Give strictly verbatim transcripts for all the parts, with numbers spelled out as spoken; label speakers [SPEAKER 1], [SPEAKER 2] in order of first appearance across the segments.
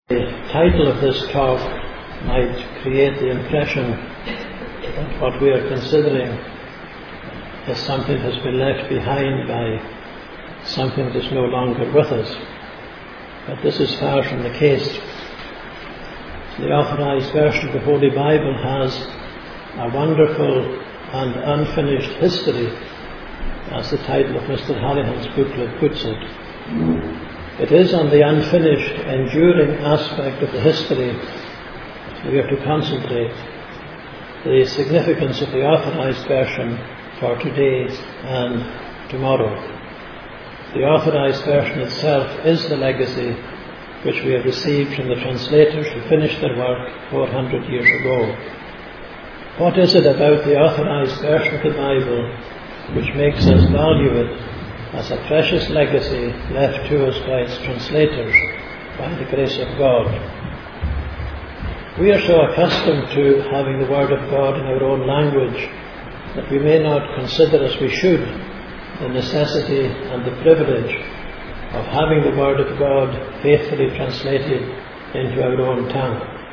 [SPEAKER 1] The title of this talk might create the impression that what we are considering is something that has been left behind by something that is no longer with us. But this is far from the case. The Authorized Version of the Holy Bible has a wonderful and unfinished history, as the title of Mister Hallihan's booklet puts it. It is on the unfinished, enduring aspect of the history we are to concentrate. The significance of the Authorized Version for today and tomorrow. The Authorized Version itself is the legacy which we have received from the translators who finished their work four hundred years ago. What is it about the Authorized Version of the Bible which makes us value it as a precious legacy left to us by its translators, by the grace of God? We are so accustomed to having the Word of God in our own language that we may not consider as we should the necessity and the privilege of having the Word of God faithfully translated into our own tongue.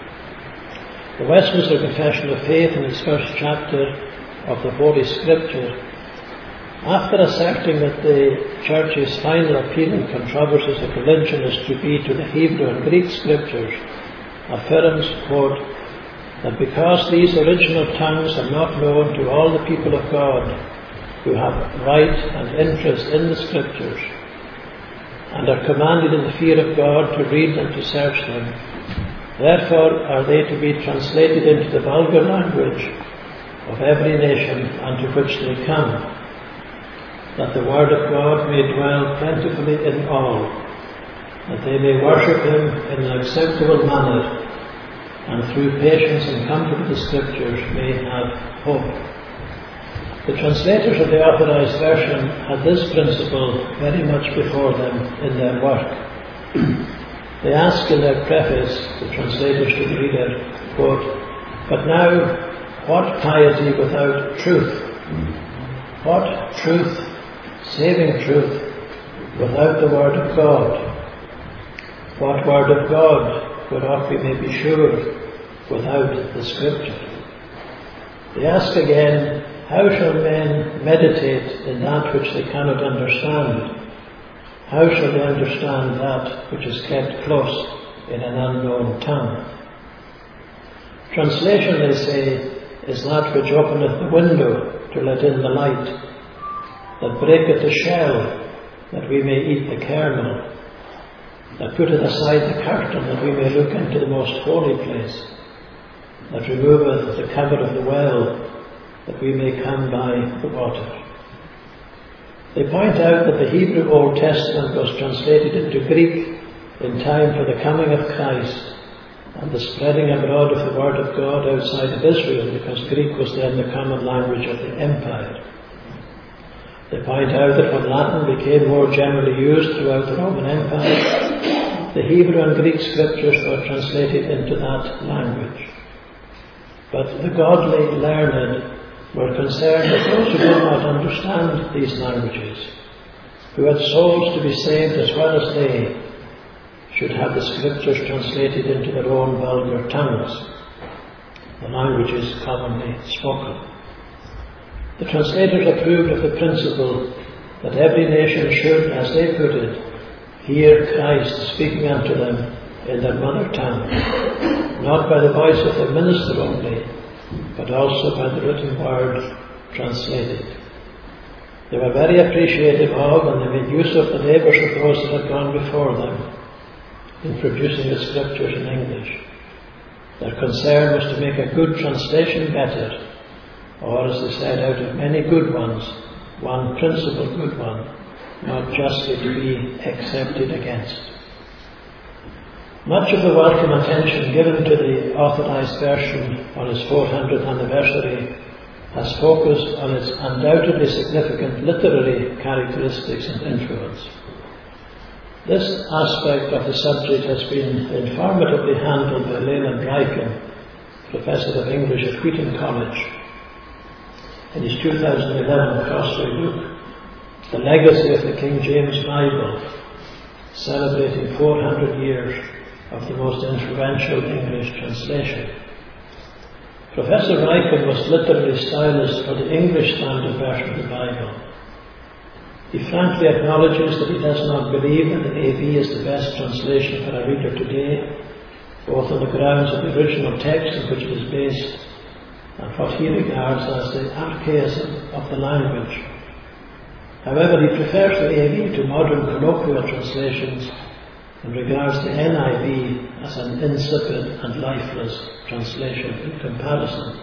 [SPEAKER 1] The Westminster Confession of Faith, in its first chapter of the Holy Scripture, after asserting that the Church's final appeal in controversies of religion is to be to the Hebrew and Greek Scriptures, affirms, quote, that because these original tongues are not known to all the people of God who have right and interest in the Scriptures, and are commanded in the fear of God to read and to search them, therefore are they to be translated into the vulgar language of every nation unto which they come, that the Word of God may dwell plentifully in all, that they may worship Him in an acceptable manner, and through patience and comfort of the Scriptures may have hope. The translators of the Authorized Version had this principle very much before them in their work. They ask in their preface, the translators to the reader, quote, "But now, what piety without truth? What truth, saving truth, without the Word of God? What Word of God, whereof we may be sure, without the Scripture?" They ask again, how shall men meditate in that which they cannot understand? How shall they understand that which is kept close in an unknown tongue? Translation, they say, is that which openeth the window to let in the light, that breaketh the shell, that we may eat the kernel, that putteth aside the curtain, that we may look into the most holy place, that removeth the cover of the well, that we may come by the water. They point out that the Hebrew Old Testament was translated into Greek in time for the coming of Christ and the spreading abroad of the Word of God outside of Israel, because Greek was then the common language of the empire. They point out that when Latin became more generally used throughout the Roman Empire, the Hebrew and Greek Scriptures were translated into that language. But the godly learned were concerned that those who did not understand these languages, who had souls to be saved as well as they, should have the Scriptures translated into their own vulgar tongues, the languages commonly spoken. The translators approved of the principle that every nation should, as they put it, hear Christ speaking unto them in their mother tongue, not by the voice of the minister only, but also by the written word translated. They were very appreciative of, and they made use of, the labours of those that had gone before them in producing the Scriptures in English. Their concern was to make a good translation better, or, as they said, out of many good ones, one principal good one, not justly to be accepted against. Much of the welcome attention given to the Authorized Version on its four hundredth anniversary has focused on its undoubtedly significant literary characteristics and influence. This aspect of the subject has been informatively handled by Leland Ryken, Professor of English at Wheaton College, in his two thousand eleven Crossway book, The Legacy of the King James Bible, celebrating four hundred years of the most influential English translation. Professor Ryken was literary stylist for the English Standard Version of the Bible. He frankly acknowledges that he does not believe that the A V is the best translation for a reader today, both on the grounds of the original text on which it is based and what he regards as the archaism of the language. However, he prefers the A V to modern colloquial translations and regards the N I V as an insipid and lifeless translation in comparison.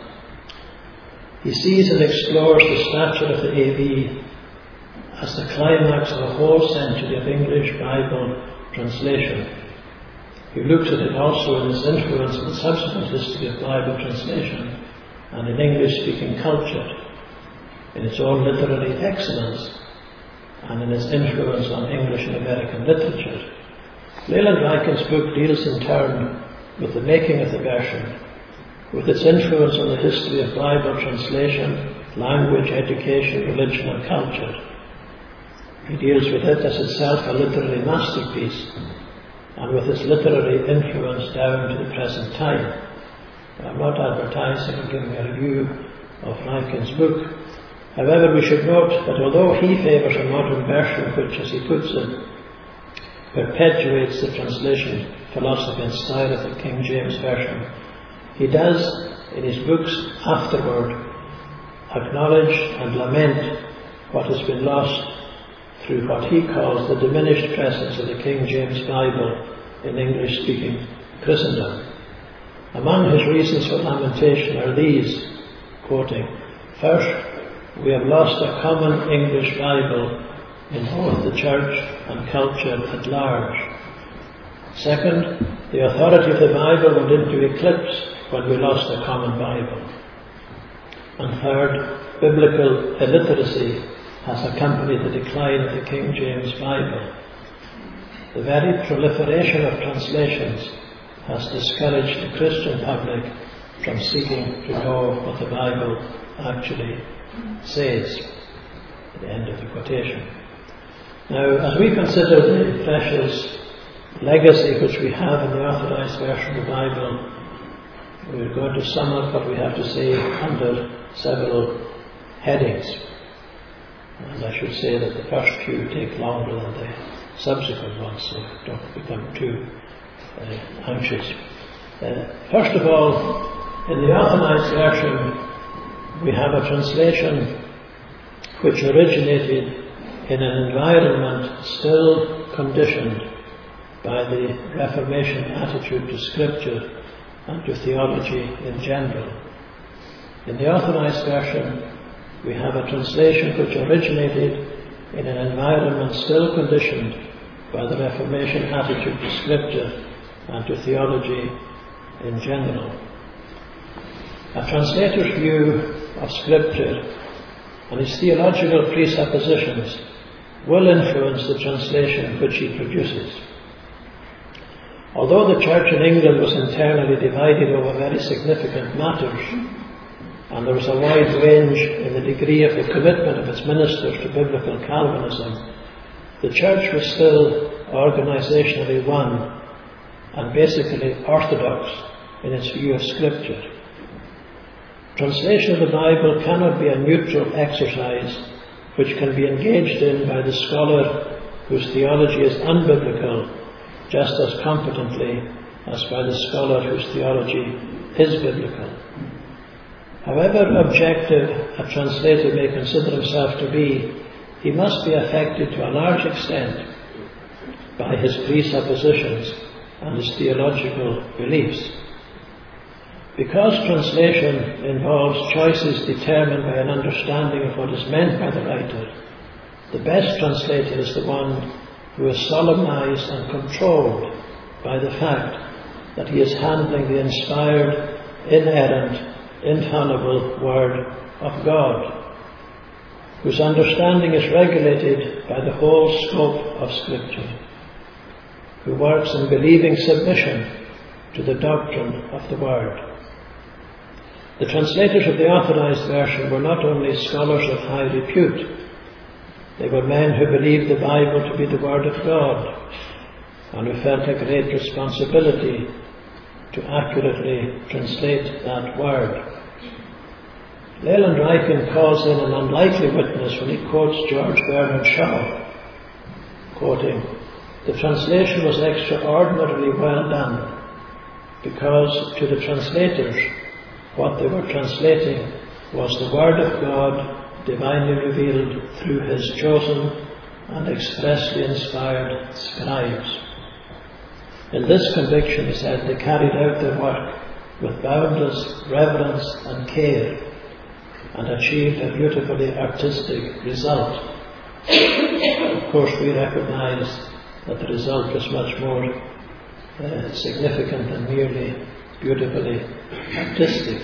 [SPEAKER 1] He sees and explores the stature of the A V as the climax of a whole century of English Bible translation. He looks at it also in its influence on the subsequent history of Bible translation and in English-speaking culture, in its own literary excellence, and in its influence on English and American literature. Leland Ryken's book deals in turn with the making of the version, with its influence on the history of Bible translation, language, education, religion and culture. He deals with it as itself a literary masterpiece, and with its literary influence down to the present time. I'm not advertising or giving a review of Ryken's book. However, we should note that although he favours a modern version which, as he puts it, perpetuates the translation philosophy and style of the King James Version, he does, in his books afterward, acknowledge and lament what has been lost through what he calls the diminished presence of the King James Bible in English-speaking Christendom. Among his reasons for lamentation are these, quoting, "First, we have lost a common English Bible in both the church and culture at large. Second, the authority of the Bible went into eclipse when we lost a common Bible. And third, biblical illiteracy has accompanied the decline of the King James Bible. The very proliferation of translations has discouraged the Christian public from seeking to know what the Bible actually says." At the end of the quotation. Now, as we consider the precious legacy which we have in the authorized version of the Bible, we're going to sum up what we have to say under several headings. And I should say that the first few take longer than the subsequent ones, so don't become too uh, anxious. Uh, first of all, in the authorized version, we have a translation which originated in an environment still conditioned by the Reformation attitude to Scripture and to theology in general. In the authorized version, we have a translation which originated in an environment still conditioned by the Reformation attitude to Scripture and to theology in general. A translator's view of Scripture and his theological presuppositions will influence the translation which he produces. Although the Church in England was internally divided over very significant matters, and there was a wide range in the degree of the commitment of its ministers to biblical Calvinism, the Church was still organisationally one and basically orthodox in its view of Scripture. Translation of the Bible cannot be a neutral exercise which can be engaged in by the scholar whose theology is unbiblical just as competently as by the scholar whose theology is biblical. However objective a translator may consider himself to be, he must be affected to a large extent by his presuppositions and his theological beliefs. Because translation involves choices determined by an understanding of what is meant by the writer, the best translator is the one who is solemnized and controlled by the fact that he is handling the inspired, inerrant, infallible Word of God, whose understanding is regulated by the whole scope of Scripture, who works in believing submission to the doctrine of the Word. The translators of the authorized version were not only scholars of high repute, they were men who believed the Bible to be the Word of God, and we felt a great responsibility to accurately translate that word. Leland Ryken calls in an unlikely witness when he quotes George Bernard Shaw, quoting, "The translation was extraordinarily well done, because to the translators what they were translating was the Word of God divinely revealed through His chosen and expressly inspired scribes." In this conviction, he said, they carried out their work with boundless reverence and care and achieved a beautifully artistic result. Of course, we recognize that the result was much more uh, significant than merely beautifully artistic.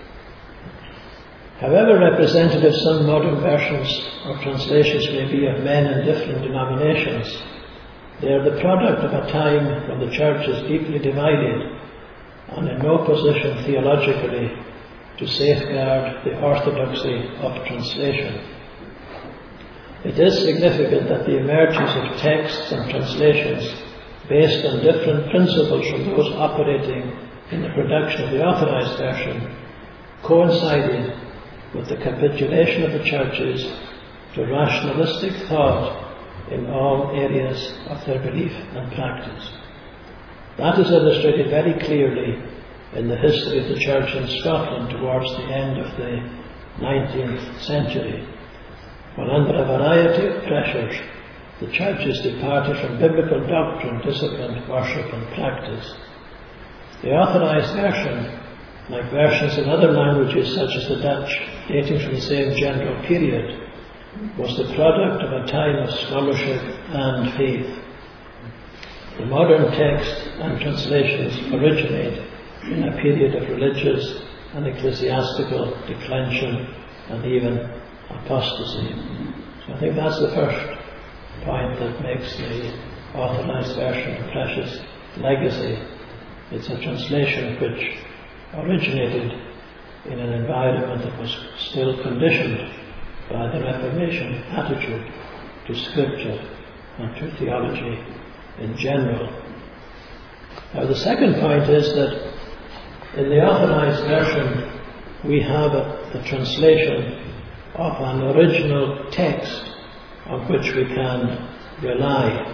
[SPEAKER 1] However representative some modern versions or translations may be of men in different denominations, they are the product of a time when the church is deeply divided and in no position theologically to safeguard the orthodoxy of translation. It is significant that the emergence of texts and translations based on different principles from those operating in the production of the authorized version coincided with the capitulation of the churches to rationalistic thought in all areas of their belief and practice. That is illustrated very clearly in the history of the church in Scotland towards the end of the nineteenth century, when under a variety of pressures the churches departed from biblical doctrine, discipline, worship and practice. The authorized version, like versions in other languages such as the Dutch, dating from the same general period, was the product of a time of scholarship and faith. The modern text and translations originate in a period of religious and ecclesiastical declension and even apostasy. So I think that's the first point that makes the authorized version a precious legacy. It's a translation which originated in an environment that was still conditioned by the Reformation attitude to Scripture and to theology in general. Now the second point is that in the authorized version we have a, a translation of an original text on which we can rely.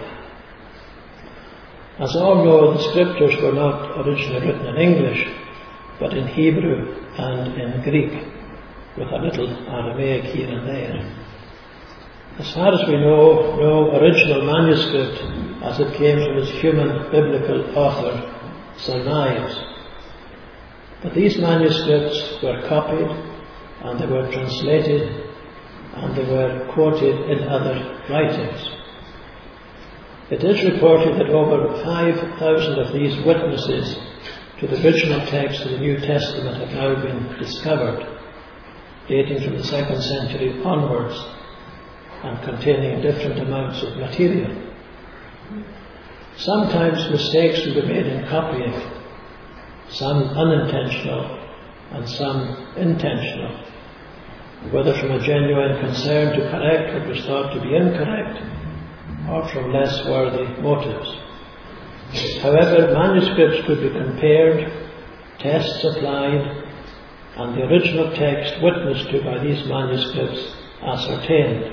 [SPEAKER 1] As all know, the Scriptures were not originally written in English, but in Hebrew and in Greek, with a little Aramaic here and there. As far as we know, no original manuscript, as it came from its human biblical author, survives. But these manuscripts were copied, and they were translated, and they were quoted in other writings. It is reported that over five thousand of these witnesses to the original text of the New Testament have now been discovered, dating from the second century onwards and containing different amounts of material. Sometimes mistakes will be made in copying, some unintentional and some intentional, whether from a genuine concern to correct what was thought to be incorrect or from less worthy motives. However, manuscripts could be compared, tests applied, and the original text witnessed to by these manuscripts ascertained.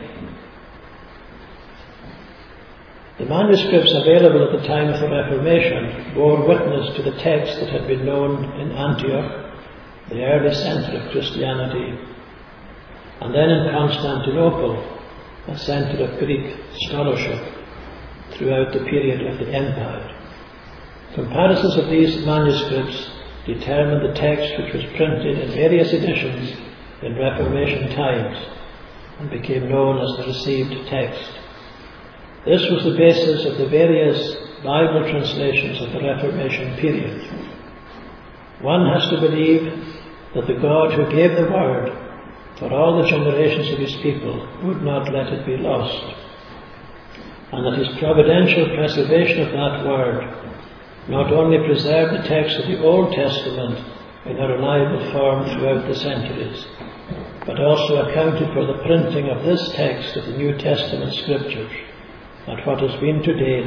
[SPEAKER 1] The manuscripts available at the time of the Reformation bore witness to the text that had been known in Antioch, the early centre of Christianity, and then in Constantinople, a centre of Greek scholarship throughout the period of the Empire. Comparisons of these manuscripts determined the text which was printed in various editions in Reformation times and became known as the received text. This was the basis of the various Bible translations of the Reformation period. One has to believe that the God who gave the Word for all the generations of His people would not let it be lost, and that His providential preservation of that Word not only preserved the text of the Old Testament in a reliable form throughout the centuries, but also accounted for the printing of this text of the New Testament Scriptures at what has been to date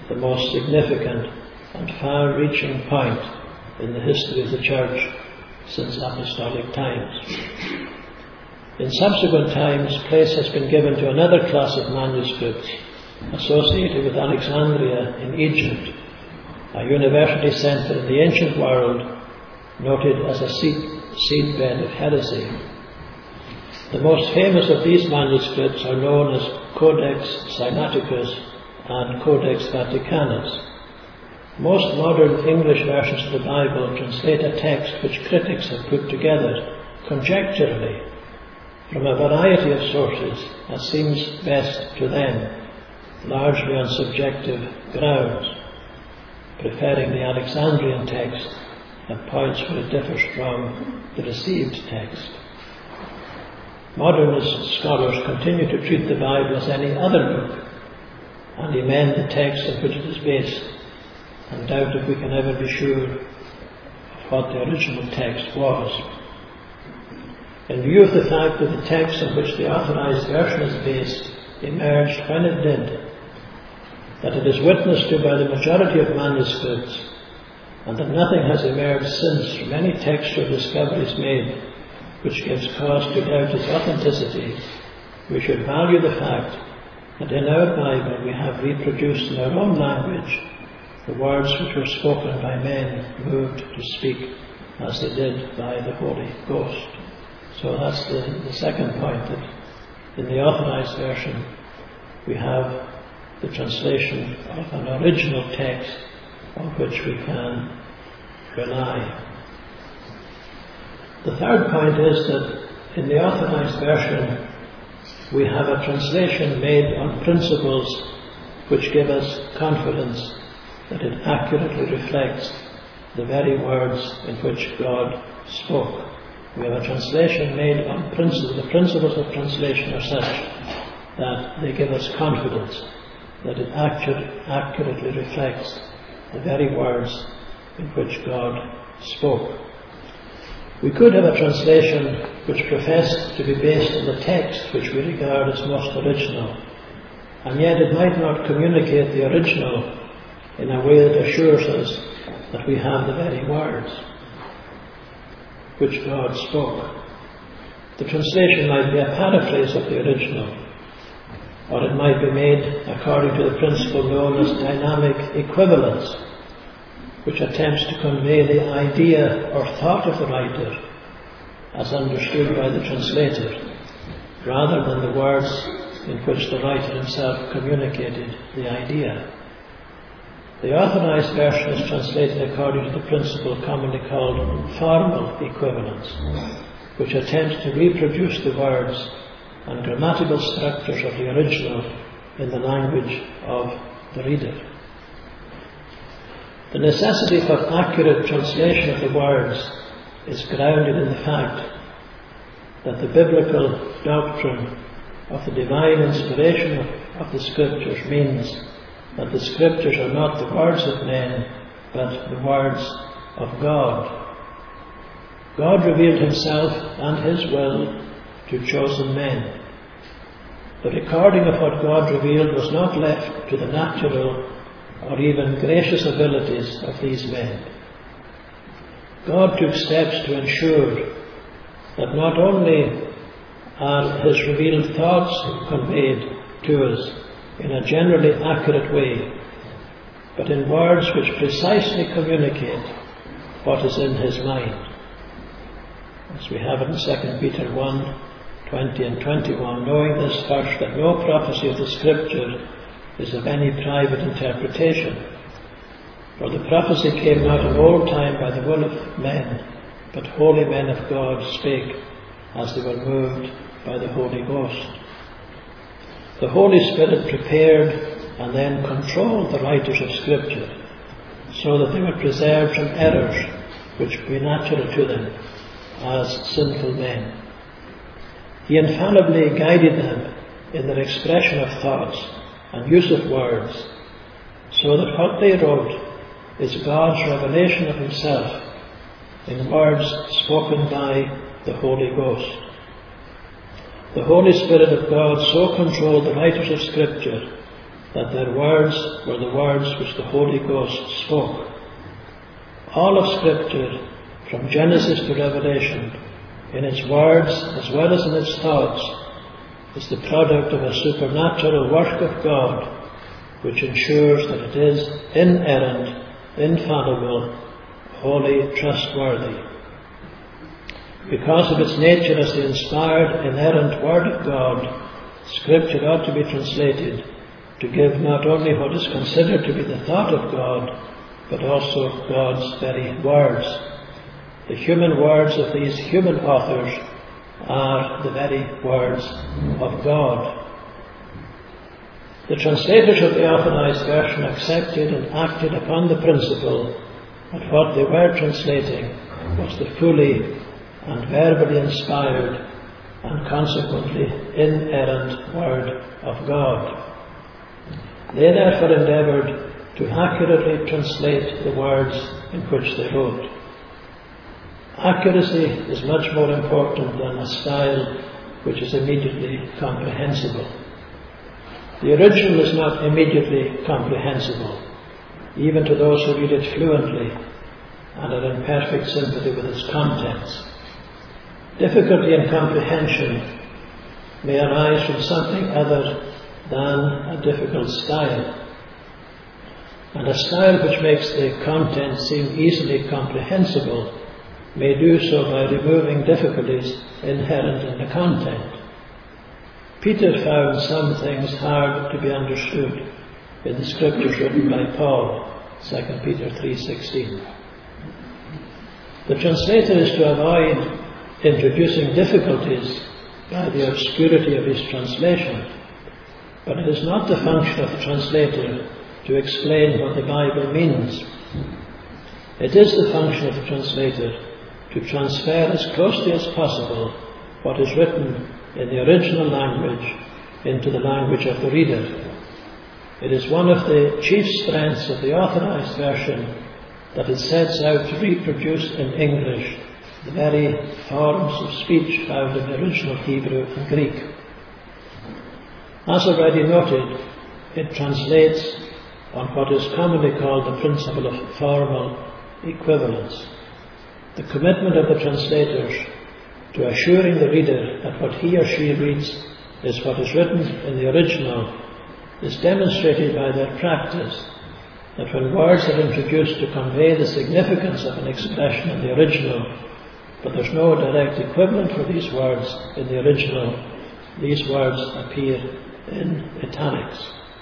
[SPEAKER 1] the most significant and far-reaching point in the history of the Church since apostolic times. In subsequent times, place has been given to another class of manuscripts associated with Alexandria in Egypt, a university centre in the ancient world noted as a seedbed of heresy. The most famous of these manuscripts are known as Codex Sinaiticus and Codex Vaticanus. Most modern English versions of the Bible translate a text which critics have put together conjecturally from a variety of sources as seems best to them, largely on subjective grounds, preferring the Alexandrian text at points where it differs from the received text. Modernist scholars continue to treat the Bible as any other book and amend the text on which it is based, and doubt if we can ever be sure of what the original text was. In view of the fact that the text on which the authorized version is based emerged when it did, that it is witnessed to by the majority of manuscripts, and that nothing has emerged since from any textual discoveries made which gives cause to doubt its authenticity, we should value the fact that in our Bible we have reproduced in our own language the words which were spoken by men moved to speak as they did by the Holy Ghost. So that's the, the second point, that in the authorized version we have the translation of an original text on which we can rely. The third point is that in the authorized version we have a translation made on principles which give us confidence that it accurately reflects the very words in which God spoke. We have a translation made on principles. The principles of translation are such that they give us confidence that it accurate, accurately reflects the very words in which God spoke. We could have a translation which professed to be based on the text which we regard as most original, and yet it might not communicate the original in a way that assures us that we have the very words which God spoke. The translation might be a paraphrase of the original, or it might be made according to the principle known as dynamic equivalence, which attempts to convey the idea or thought of the writer as understood by the translator, rather than the words in which the writer himself communicated the idea. The authorized version is translated according to the principle commonly called formal equivalence, which attempts to reproduce the words and grammatical structures of the original in the language of the reader. The necessity for accurate translation of the words is grounded in the fact that the biblical doctrine of the divine inspiration of, of the Scriptures means that the Scriptures are not the words of men, but the words of God. God revealed himself and his will to chosen men. The recording of what God revealed was not left to the natural or even gracious abilities of these men. God took steps to ensure that not only are his revealed thoughts conveyed to us in a generally accurate way, but in words which precisely communicate what is in his mind. As we have it in Second Peter one, twenty and twenty-one, knowing this first, that no prophecy of the Scripture is of any private interpretation. For the prophecy came not in old time by the will of men, but holy men of God spake as they were moved by the Holy Ghost. The Holy Spirit prepared and then controlled the writers of Scripture so that they were preserved from errors which would be natural to them as sinful men. He infallibly guided them in their expression of thoughts and use of words, so that what they wrote is God's revelation of himself in words spoken by the Holy Ghost. The Holy Spirit of God so controlled the writers of Scripture that their words were the words which the Holy Ghost spoke. All of Scripture, from Genesis to Revelation, in its words as well as in its thoughts, is the product of a supernatural work of God, which ensures that it is inerrant, infallible, wholly trustworthy. Because of its nature as the inspired, inerrant Word of God, Scripture ought to be translated to give not only what is considered to be the thought of God, but also God's very words. The human words of these human authors are the very words of God. The translators of the Authorized Version accepted and acted upon the principle that what they were translating was the fully and verbally inspired and consequently inerrant Word of God. They therefore endeavoured to accurately translate the words in which they wrote. Accuracy is much more important than a style which is immediately comprehensible. The original is not immediately comprehensible, even to those who read it fluently and are in perfect sympathy with its contents. Difficulty in comprehension may arise from something other than a difficult style, and a style which makes the content seem easily comprehensible may do so by removing difficulties inherent in the content. Peter found some things hard to be understood in the Scriptures written by Paul, Second Peter three sixteen. The translator is to avoid introducing difficulties by the obscurity of his translation, but it is not the function of the translator to explain what the Bible means. It is the function of the translator to transfer as closely as possible what is written in the original language into the language of the reader. It is one of the chief strengths of the Authorized Version that it sets out to reproduce in English the very forms of speech found in the original Hebrew and Greek. As already noted, it translates on what is commonly called the principle of formal equivalence. The commitment of the translators to assuring the reader that what he or she reads is what is written in the original is demonstrated by their practice, that when words are introduced to convey the significance of an expression in the original, but there's no direct equivalent for these words in the original, these words appear in italics.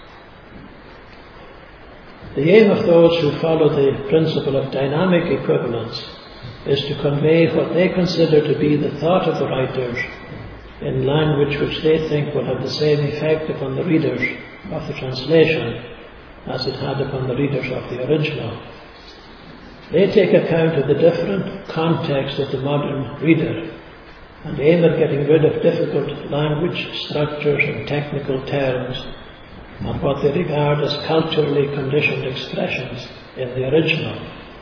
[SPEAKER 1] The aim of those who follow the principle of dynamic equivalence is to convey what they consider to be the thought of the writers in language which they think will have the same effect upon the readers of the translation as it had upon the readers of the original. They take account of the different context of the modern reader and aim at getting rid of difficult language structures and technical terms and what they regard as culturally conditioned expressions in the original.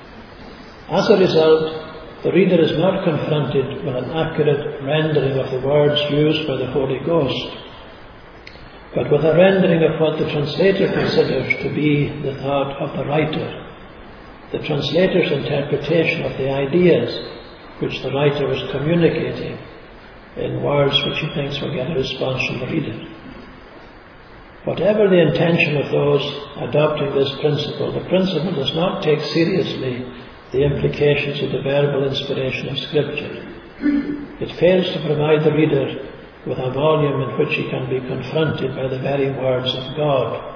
[SPEAKER 1] As a result, the reader is not confronted with an accurate rendering of the words used by the Holy Ghost, but with a rendering of what the translator considers to be the thought of the writer, the translator's interpretation of the ideas which the writer is communicating in words which he thinks will get a response from the reader. Whatever the intention of those adopting this principle, the principle does not take seriously the implications of the verbal inspiration of Scripture. It fails to provide the reader with a volume in which he can be confronted by the very words of God.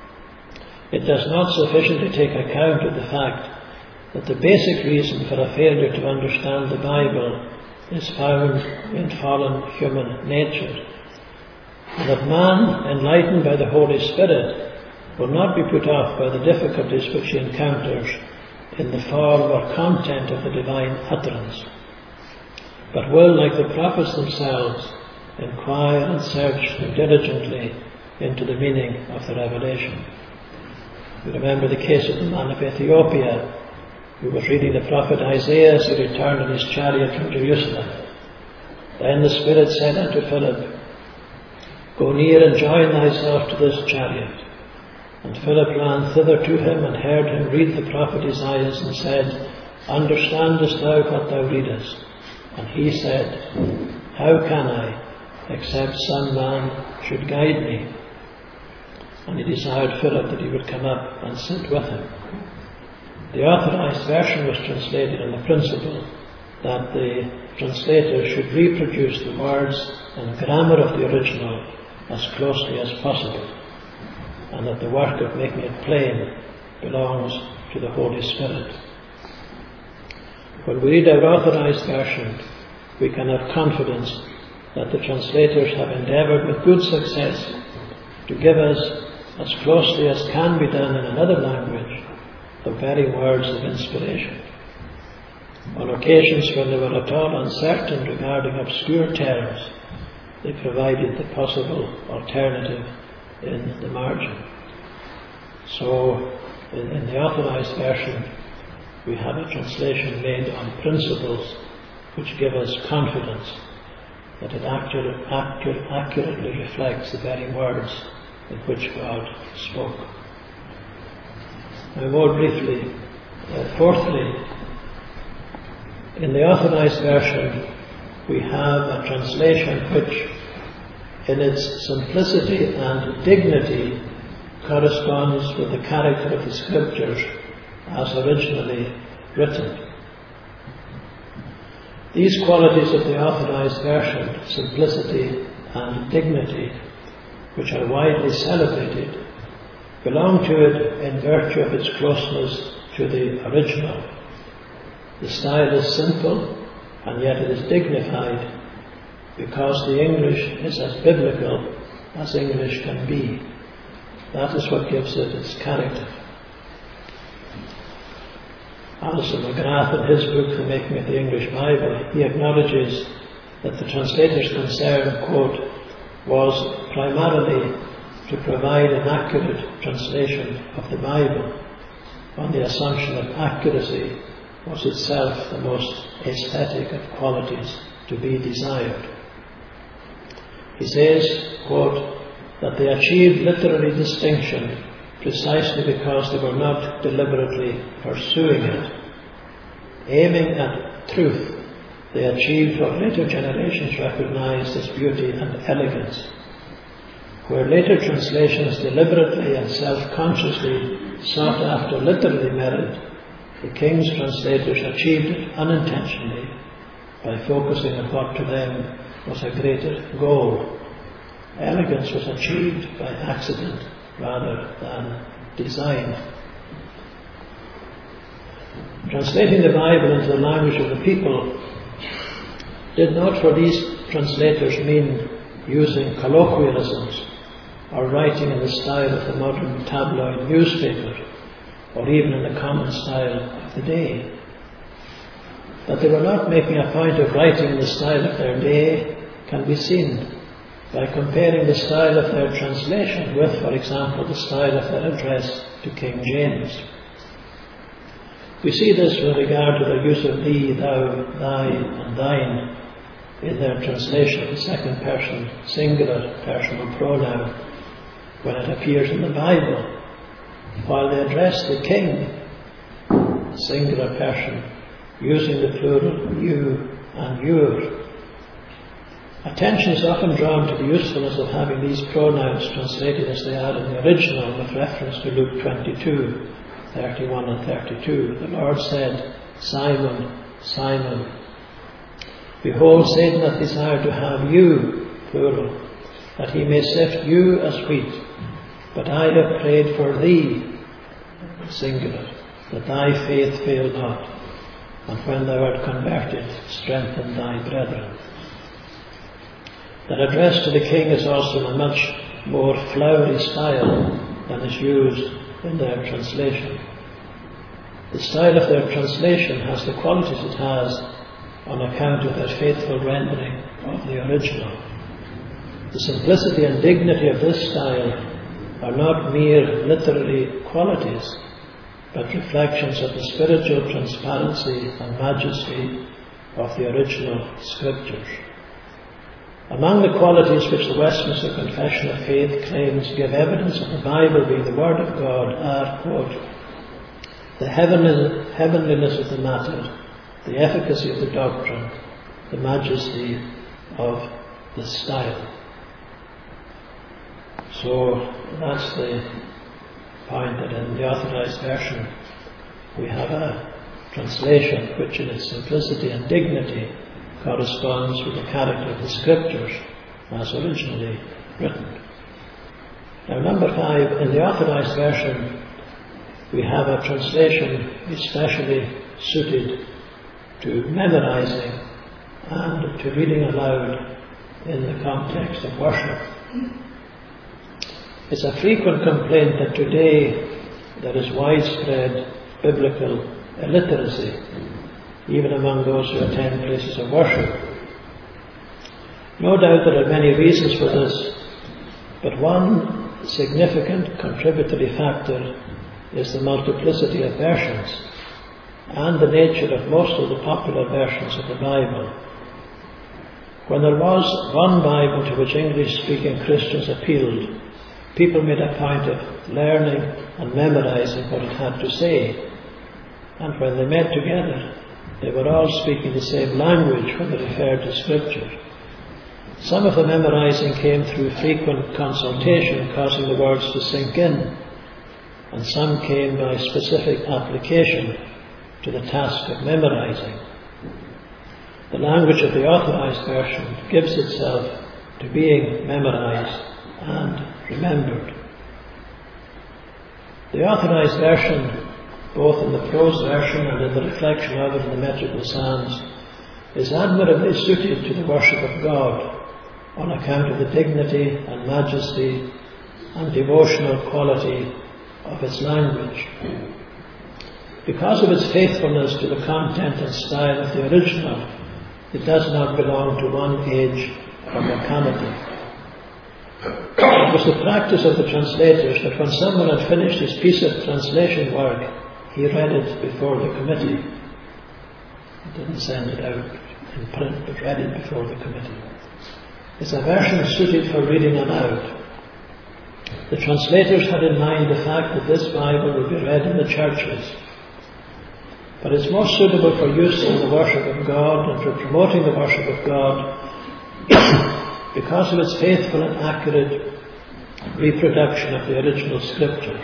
[SPEAKER 1] It does not sufficiently take account of the fact that the basic reason for a failure to understand the Bible is found in fallen human nature, and that man, enlightened by the Holy Spirit, will not be put off by the difficulties which he encounters in the form or content of the divine utterance, but will, like the prophets themselves, inquire and search diligently into the meaning of the revelation. You remember the case of the man of Ethiopia who was reading the prophet Isaiah as he returned in his chariot from Jerusalem. Then the Spirit said unto Philip, Go near and join thyself to this chariot. And Philip ran thither to him, and heard him read the prophet Isaiah, and said, Understandest thou what thou readest? And he said, How can I, except some man should guide me? And he desired Philip that he would come up and sit with him. The Authorized Version was translated on the principle that the translator should reproduce the words and grammar of the original as closely as possible, and that the work of making it plain belongs to the Holy Spirit. When we read our Authorized Version, we can have confidence that the translators have endeavoured with good success to give us, as closely as can be done in another language, the very words of inspiration. On occasions when they were at all uncertain regarding obscure terms, they provided the possible alternative in the margin. So, in, in the Authorized Version, we have a translation made on principles which give us confidence that it accurate, accurate, accurately reflects the very words in which God spoke. Now, more briefly, uh, fourthly, in the Authorized Version, we have a translation which, in its simplicity and dignity, corresponds with the character of the Scriptures as originally written. These qualities of the Authorized Version, simplicity and dignity, which are widely celebrated, belong to it in virtue of its closeness to the original. The style is simple, and yet it is dignified, because the English is as biblical as English can be. That is what gives it its character. Alison McGrath, in his book, The Making of the English Bible, he acknowledges that the translator's concern, quote, was primarily to provide an accurate translation of the Bible, on the assumption that accuracy was itself the most aesthetic of qualities to be desired. He says, quote, that they achieved literary distinction precisely because they were not deliberately pursuing it. Aiming at truth, they achieved what later generations recognized as beauty and elegance. Where later translations deliberately and self-consciously sought after literary merit, the King's translators achieved it unintentionally by focusing on what to them was a greater goal. Elegance was achieved by accident rather than design. Translating the Bible into the language of the people did not for these translators mean using colloquialisms or writing in the style of the modern tabloid newspaper, or even in the common style of the day. That they were not making a point of writing in the style of their day can be seen by comparing the style of their translation with, for example, the style of their address to King James. We see this with regard to the use of thee, thou, thy, and thine in their translation of the second person singular personal pronoun when it appears in the Bible, while they address the king, singular person, using the plural you and your. Attention is often drawn to the usefulness of having these pronouns translated as they are in the original with reference to Luke twenty-two, thirty-one and thirty-two. The Lord said, Simon, Simon, behold, Satan hath desired to have you, plural, that he may sift you as wheat. But I have prayed for thee, singular, that thy faith fail not, and when thou art converted, strengthen thy brethren. That address to the king is also in a much more flowery style than is used in their translation. The style of their translation has the qualities it has on account of their faithful rendering of the original. The simplicity and dignity of this style are not mere literary qualities, but reflections of the spiritual transparency and majesty of the original Scriptures. Among the qualities which the Westminster Confession of Faith claims give evidence of the Bible being the Word of God are, quote, the heavenly, heavenliness of the matter, the efficacy of the doctrine, the majesty of the style. So that's the point, that in the Authorized Version we have a translation which in its simplicity and dignity corresponds with the character of the Scriptures as originally written. Now, number five, in the Authorized Version we have a translation especially suited to memorizing and to reading aloud in the context of worship. It's a frequent complaint that today there is widespread biblical illiteracy, even among those who attend places of worship. No doubt there are many reasons for this, but one significant contributory factor is the multiplicity of versions and the nature of most of the popular versions of the Bible. When there was one Bible to which English-speaking Christians appealed, people made a point of learning and memorizing what it had to say. And when they met together, they were all speaking the same language when they referred to Scripture. Some of the memorizing came through frequent consultation, causing the words to sink in, and some came by specific application to the task of memorizing. The language of the Authorized Version gives itself to being memorized and remembered. The Authorized Version, both in the prose version and in the reflection of it in the metrical Psalms, is admirably suited to the worship of God on account of the dignity and majesty and devotional quality of its language. Because of its faithfulness to the content and style of the original, it does not belong to one age or locality. It was the practice of the translators that when someone had finished his piece of translation work, he read it before the committee. He didn't send it out in print, but read it before the committee. It's a version suited for reading aloud. The translators had in mind the fact that this Bible would be read in the churches, but it's most suitable for use in the worship of God and for promoting the worship of God because of its faithful and accurate reproduction of the original Scriptures.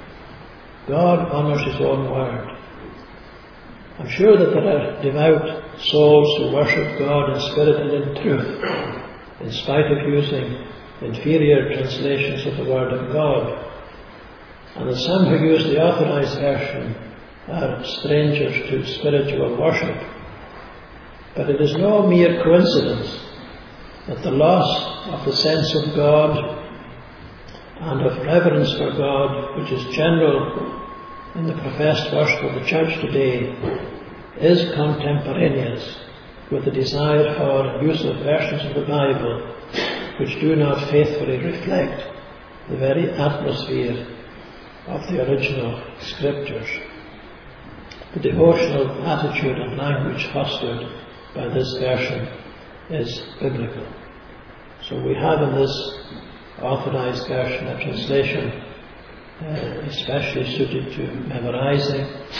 [SPEAKER 1] God honours His own word. I'm sure that there are devout souls who worship God in spirit and in truth, in spite of using inferior translations of the Word of God, and that some who use the Authorized Version are strangers to spiritual worship. But it is no mere coincidence that the loss of the sense of God and of reverence for God, which is general in the professed worship of the Church today, is contemporaneous with the desire for use of versions of the Bible which do not faithfully reflect the very atmosphere of the original Scriptures. The devotional attitude and language fostered by this version is biblical. So we have in this Authorized Version a translation uh, especially suited to memorizing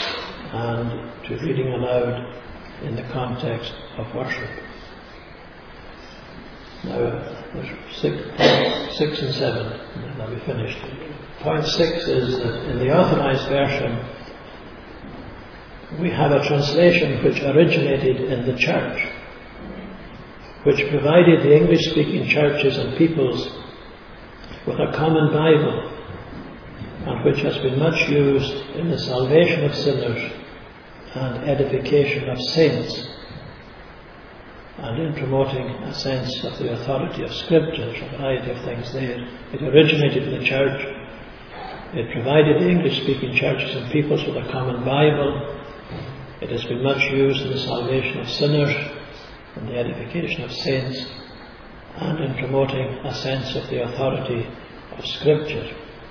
[SPEAKER 1] and to reading aloud in the context of worship. Now, there's six, six and seven, and then I'll be finished. Point six is that in the Authorized Version we have a translation which originated in the church, which provided the English-speaking churches and peoples with a common Bible, and which has been much used in the salvation of sinners and edification of saints, and in promoting a sense of the authority of Scripture. There's a variety of things there. It originated in the church. It provided the English-speaking churches and peoples with a common Bible. It has been much used in the salvation of sinners and the edification of saints, and in promoting a sense of the authority of Scripture.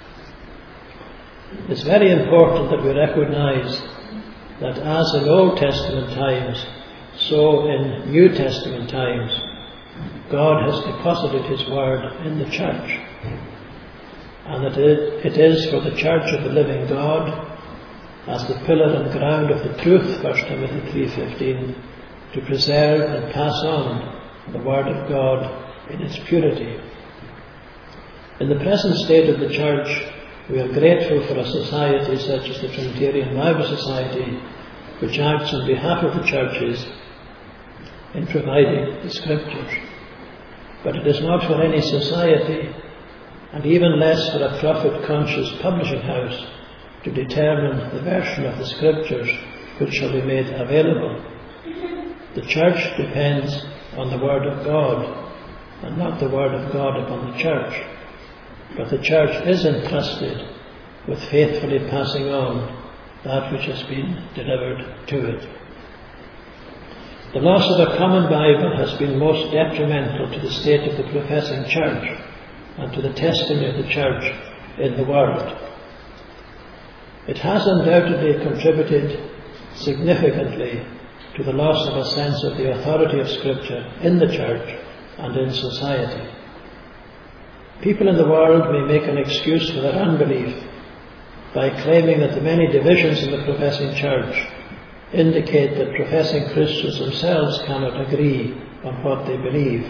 [SPEAKER 1] It's very important that we recognize that as in Old Testament times, so in New Testament times, God has deposited His Word in the church, and that it, it is for the church of the living God, as the pillar and ground of the truth, First Timothy three fifteen, to preserve and pass on the Word of God in its purity. In the present state of the church, we are grateful for a society such as the Trinitarian Bible Society, which acts on behalf of the churches in providing the Scriptures. But it is not for any society, and even less for a profit-conscious publishing house, to determine the version of the Scriptures which shall be made available. The church depends on the Word of God, and not the Word of God upon the church. But the church is entrusted with faithfully passing on that which has been delivered to it. The loss of a common Bible has been most detrimental to the state of the professing church and to the testimony of the church in the world. It has undoubtedly contributed significantly to the loss of a sense of the authority of Scripture in the church and in society. People in the world may make an excuse for their unbelief by claiming that the many divisions in the professing church indicate that professing Christians themselves cannot agree on what they believe.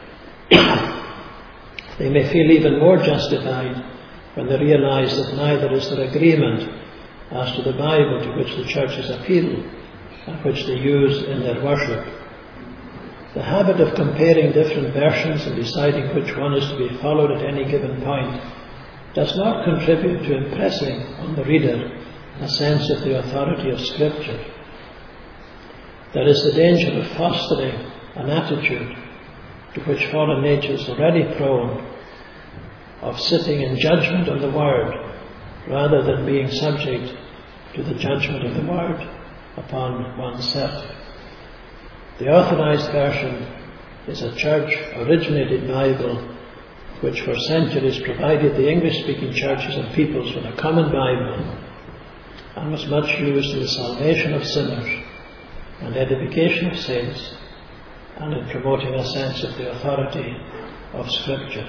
[SPEAKER 1] They may feel even more justified when they realize that neither is there agreement as to the Bible to which the churches appeal and which they use in their worship. The habit of comparing different versions and deciding which one is to be followed at any given point does not contribute to impressing on the reader a sense of the authority of Scripture. There is the danger of fostering an attitude to which fallen nature is already prone, of sitting in judgment on the Word rather than being subject to the judgment of the Word upon oneself. The Authorized Version is a church-originated Bible which for centuries provided the English-speaking churches and peoples with a common Bible and was much used in the salvation of sinners and edification of saints and in promoting a sense of the authority of Scripture.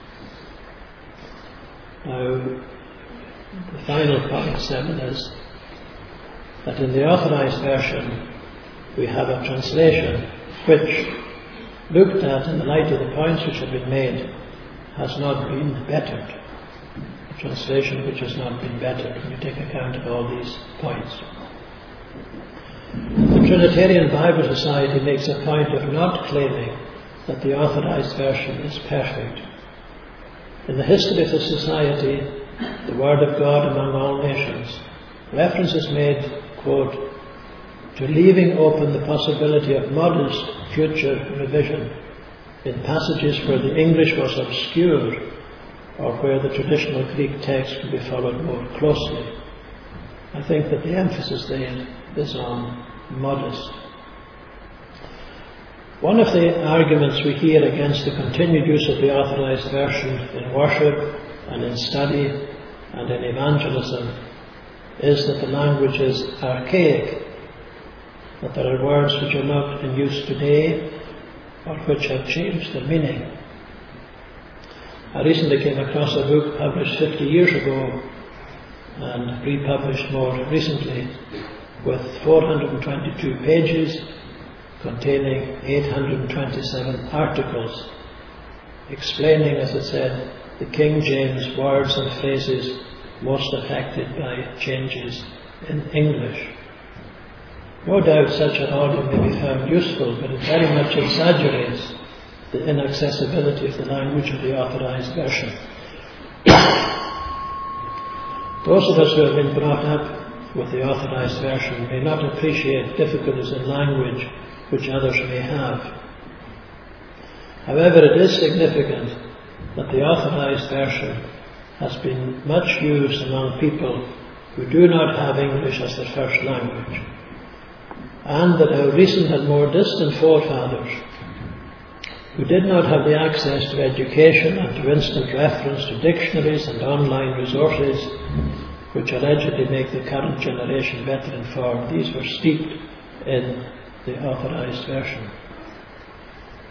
[SPEAKER 1] Now, the final point, seven, is that in the Authorized Version we have a translation which, looked at in the light of the points which have been made, has not been bettered. A translation which has not been bettered when you take account of all these points. The Trinitarian Bible Society makes a point of not claiming that the Authorized Version is perfect. In the history of the Society, the Word of God among all nations, reference is made, quote, to leaving open the possibility of modest future revision in passages where the English was obscure or where the traditional Greek text could be followed more closely. I think that the emphasis there is on modest. One of the arguments we hear against the continued use of the Authorized Version in worship and in study and in evangelism is that the language is archaic, that there are words which are not in use today or which have changed their meaning. I recently came across a book published fifty years ago and republished more recently with four hundred twenty-two pages containing eight hundred twenty-seven articles explaining, as it said, the King James words and phrases most affected by changes in English. No doubt such an audio may be found useful, but it very much exaggerates the inaccessibility of the language of the Authorized Version. Those of us who have been brought up with the Authorized Version may not appreciate difficulties in language which others may have. However, it is significant that the Authorized Version has been much used among people who do not have English as their first language, and that our recent and more distant forefathers, who did not have the access to education and to instant reference to dictionaries and online resources which allegedly make the current generation better informed, these were steeped in the Authorized Version.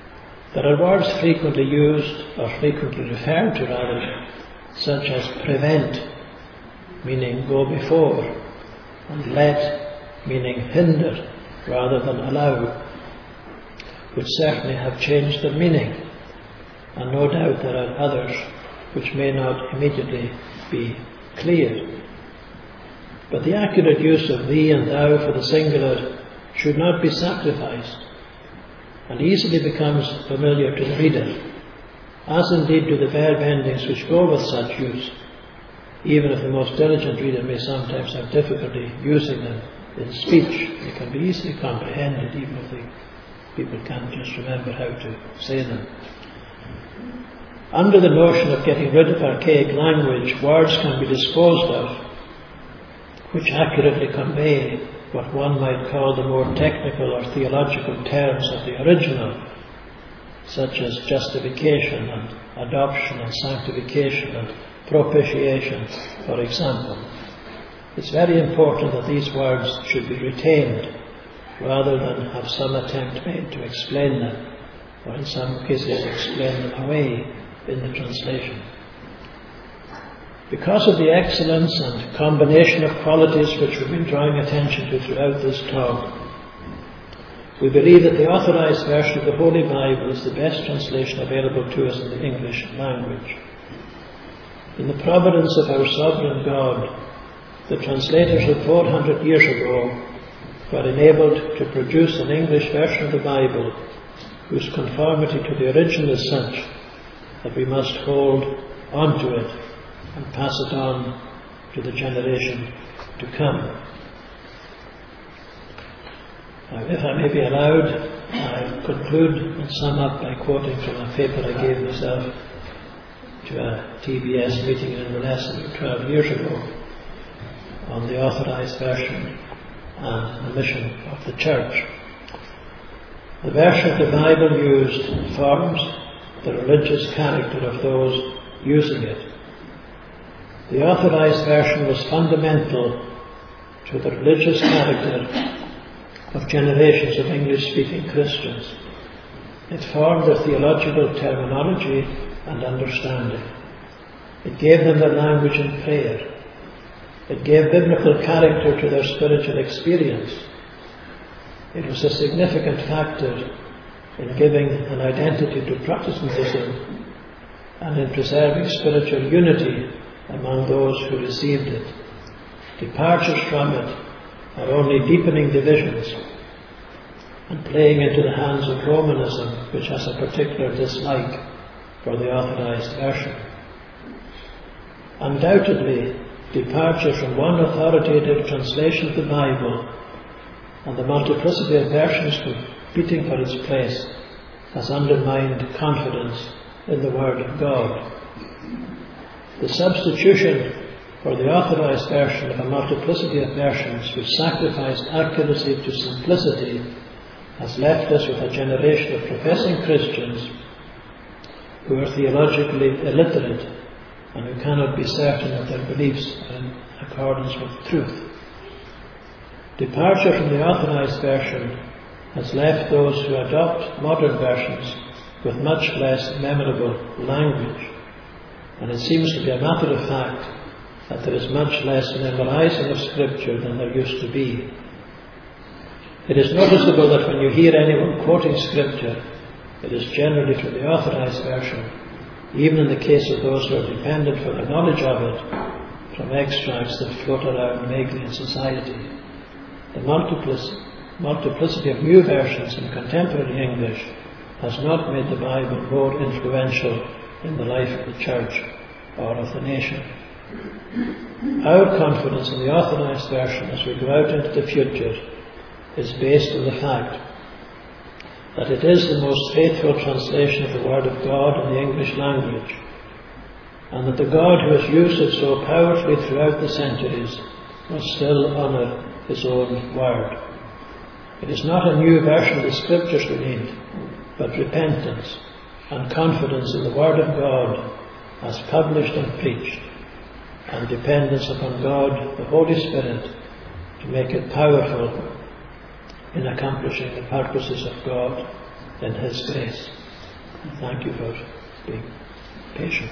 [SPEAKER 1] There are words frequently used, or frequently referred to rather, such as prevent, meaning go before, and let, meaning hinder rather than allow, which certainly have changed their meaning, and no doubt there are others which may not immediately be clear. But the accurate use of thee and thou for the singular should not be sacrificed, and easily becomes familiar to the reader, as indeed do the verb endings which go with such use, even if the most diligent reader may sometimes have difficulty using them in speech. They can be easily comprehended, even if the people can't just remember how to say them. Under the notion of getting rid of archaic language, words can be disposed of which accurately convey what one might call the more technical or theological terms of the original, such as justification and adoption and sanctification and propitiation, for example. It's very important that these words should be retained rather than have some attempt made to explain them, or in some cases explain them away in the translation. Because of the excellence and combination of qualities which we've been drawing attention to throughout this talk, we believe that the authorized version of the Holy Bible is the best translation available to us in the English language. In the providence of our sovereign God, the translators of four hundred years ago were enabled to produce an English version of the Bible whose conformity to the original is such that we must hold on to it and pass it on to the generation to come. Now, if I may be allowed, I'll conclude and sum up by quoting from a paper I gave myself to a T B S meeting in Inverness twelve years ago on the authorized version and the mission of the Church. The version of the Bible used forms the religious character of those using it. The authorized version was fundamental to the religious character of generations of English-speaking Christians. It formed their theological terminology and understanding. It gave them their language in prayer. It gave biblical character to their spiritual experience. It was a significant factor in giving an identity to Protestantism and in preserving spiritual unity among those who received it. Departures from it are only deepening divisions and playing into the hands of Romanism, which has a particular dislike for the authorized version. Undoubtedly, departure from one authoritative translation of the Bible and the multiplicity of versions competing for its place has undermined confidence in the Word of God. The substitution for the authorized version of a multiplicity of versions which sacrificed accuracy to simplicity has left us with a generation of professing Christians who are theologically illiterate and who cannot be certain that their beliefs are in accordance with truth. Departure from the authorized version has left those who adopt modern versions with much less memorable language, and it seems to be a matter of fact that there is much less memorizing of Scripture than there used to be. It is noticeable that when you hear anyone quoting Scripture, it is generally from the authorized version, even in the case of those who are dependent for the knowledge of it from extracts that float around vaguely in society. The multiplic- multiplicity of new versions in contemporary English has not made the Bible more influential in the life of the Church or of the nation. Our confidence in the authorized version as we go out into the future is based on the fact that it is the most faithful translation of the Word of God in the English language, and that the God who has used it so powerfully throughout the centuries will still honour His own Word. It is not a new version of the Scriptures we need, but repentance and confidence in the Word of God as published and preached, and dependence upon God, the Holy Spirit, to make it powerful in accomplishing the purposes of God in His grace. Thank you for being patient.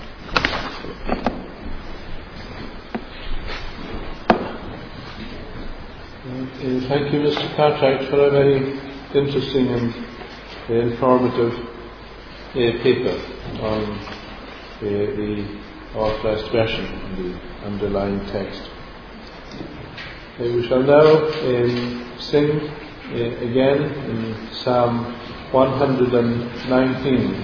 [SPEAKER 2] Okay, thank you, Mister Cartwright, for a very interesting and informative uh, paper on uh, the authorized version and the underlying text. Uh, we shall now um, sing uh, again in Psalm one hundred nineteen.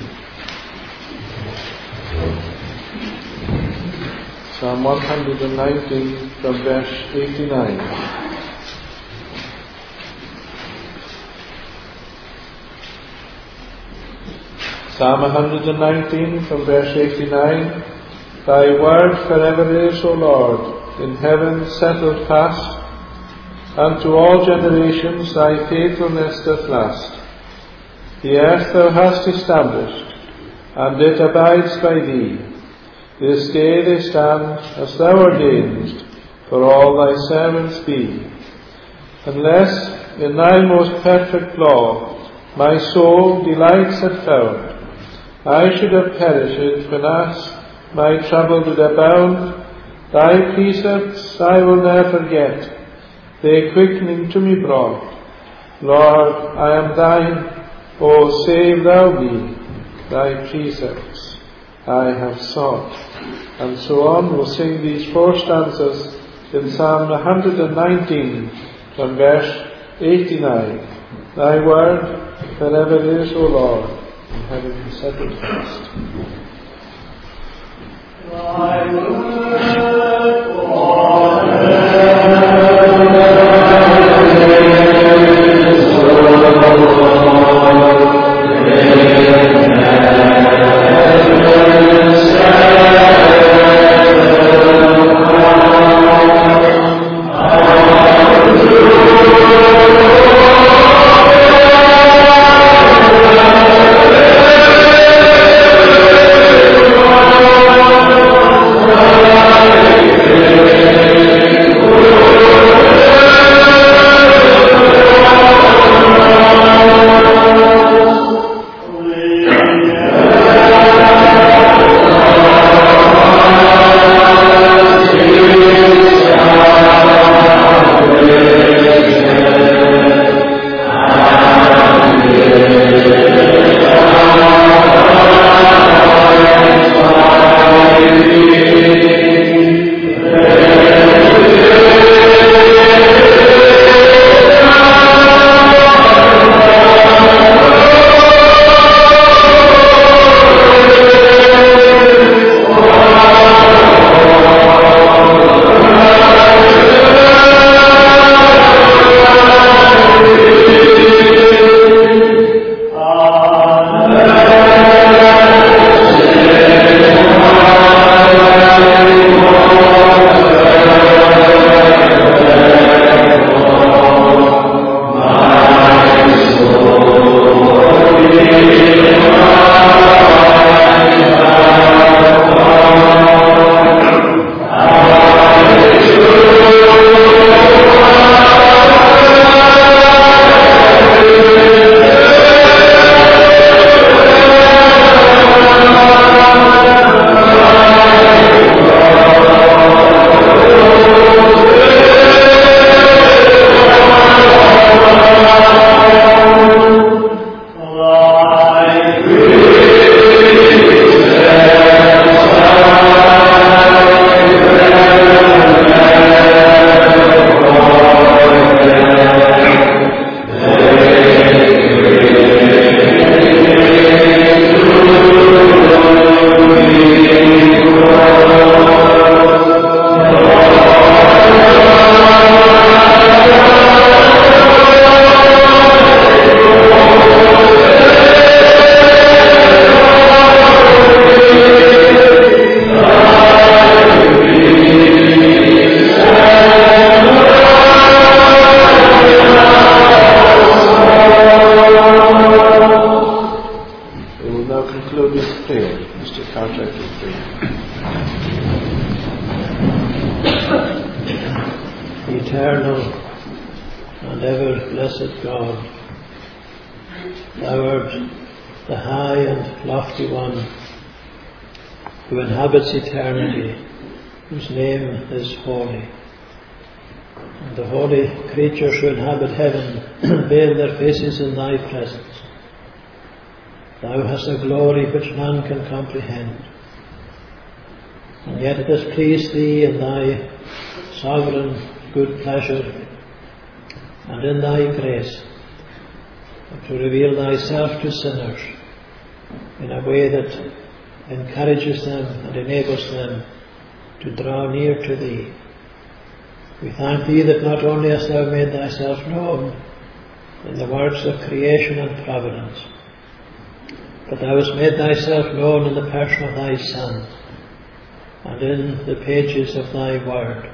[SPEAKER 2] Psalm one hundred nineteen from verse eighty-nine. Psalm one hundred nineteen from verse eighty-nine. Thy word forever is, O Lord, in heaven settled fast. Unto all generations thy faithfulness doth last. The earth thou hast established, and it abides by thee. This day they stand as thou ordainest, for all thy servants be. Unless in thy most perfect law my soul delights had found, I should have perished when as my trouble did abound. Thy precepts I will ne'er forget, they quickening to me brought. Lord, I am thine, O save thou me, thy precepts I have sought. And so on, we'll sing these four stanzas in Psalm one hundred nineteen from verse eighty-nine. Thy word forever is, O Lord, in heaven settled fast. Thy word forever.
[SPEAKER 1] Eternal and ever blessed God, thou art the high and lofty one who inhabits eternity, whose name is holy. And the holy creatures who inhabit heaven veil their faces in thy presence. Thou hast a glory which none can comprehend. And yet it has pleased thee in thy sovereign good pleasure and in thy grace to reveal thyself to sinners in a way that encourages them and enables them to draw near to thee. We thank thee that not only hast thou made thyself known in the works of creation and providence, but thou hast made thyself known in the person of thy Son and in the pages of thy word.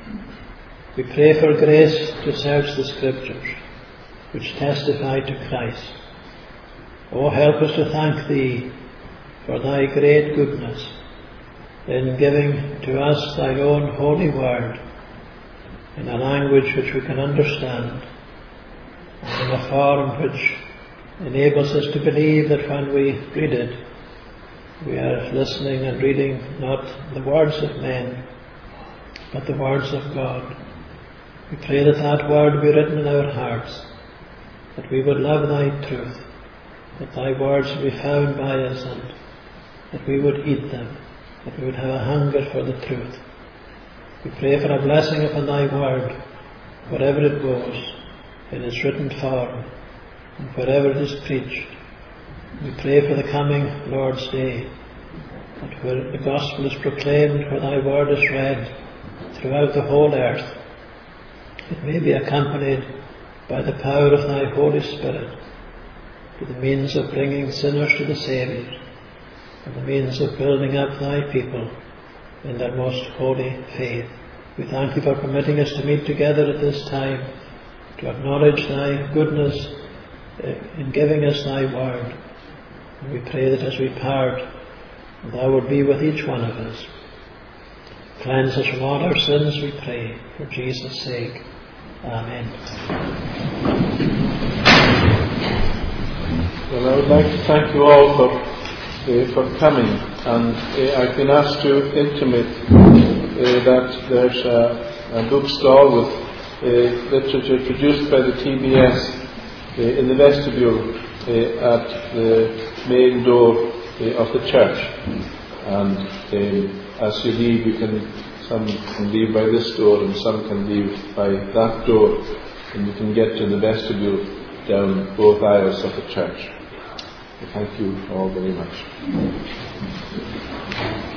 [SPEAKER 1] We pray for grace to search the Scriptures, which testify to Christ. Oh, help us to thank thee for thy great goodness in giving to us thy own holy word in a language which we can understand and in a form which enables us to believe that when we read it, we are listening and reading not the words of men, but the words of God. We pray that that word be written in our hearts, that we would love thy truth, that thy words would be found by us, and that we would eat them, that we would have a hunger for the truth. We pray for a blessing upon thy word, wherever it goes, in its written form, and wherever it is preached. We pray for the coming Lord's Day, that where the gospel is proclaimed, where thy word is read throughout the whole earth, it may be accompanied by the power of thy Holy Spirit to the means of bringing sinners to the Saviour and the means of building up thy people in their most holy faith. We thank thee for permitting us to meet together at this time to acknowledge thy goodness in giving us thy word. And we pray that as we part, thou would be with each one of us. Cleanse us from all our sins, we pray, for Jesus' sake. Amen.
[SPEAKER 2] Well, I would like to thank you all for uh, for coming, and uh, I've been asked to intimate uh, that there's a, a bookstall with uh, literature produced by the T B S uh, in the vestibule uh, at the main door uh, of the church. And uh, as you leave, you can some can leave by this door and some can leave by that door, and you can get to the vestibule down both aisles of the church. Thank you all very much.